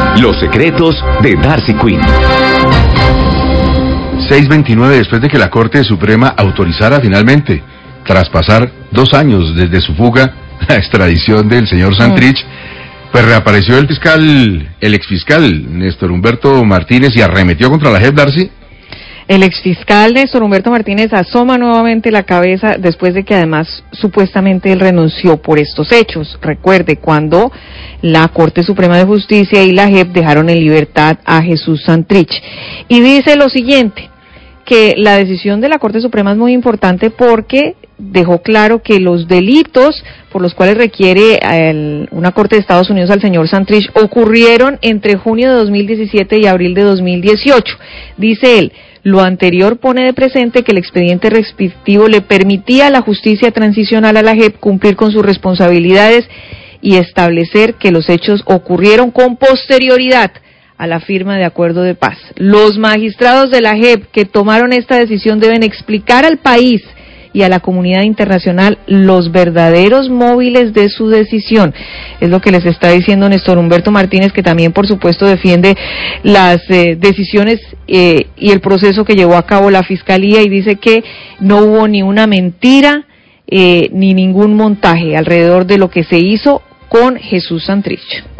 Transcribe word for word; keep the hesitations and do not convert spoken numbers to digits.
Los secretos de Darcy Quinn. seis veintinueve, después de que la Corte Suprema autorizara finalmente, tras pasar dos años desde su fuga, la extradición del señor Santrich, mm. pues reapareció el fiscal, el exfiscal Néstor Humberto Martínez y arremetió contra la J E P, Darcy. El exfiscal Néstor Humberto Martínez asoma nuevamente la cabeza después de que además supuestamente él renunció por estos hechos. Recuerde, cuando la Corte Suprema de Justicia y la J E P dejaron en libertad a Jesús Santrich. Y dice lo siguiente, que la decisión de la Corte Suprema es muy importante porque dejó claro que los delitos por los cuales requiere el, una Corte de Estados Unidos al señor Santrich ocurrieron entre junio de dos mil diecisiete y abril de dos mil dieciocho. Dice él, lo anterior pone de presente que el expediente respectivo le permitía a la justicia transicional a la J E P cumplir con sus responsabilidades y establecer que los hechos ocurrieron con posterioridad a la firma de acuerdo de paz. Los magistrados de la J E P que tomaron esta decisión deben explicar al país y a la comunidad internacional los verdaderos móviles de su decisión. Es lo que les está diciendo Néstor Humberto Martínez, que también por supuesto defiende las eh, decisiones eh, y el proceso que llevó a cabo la Fiscalía, y dice que no hubo ni una mentira eh, ni ningún montaje alrededor de lo que se hizo con Jesús Santrich.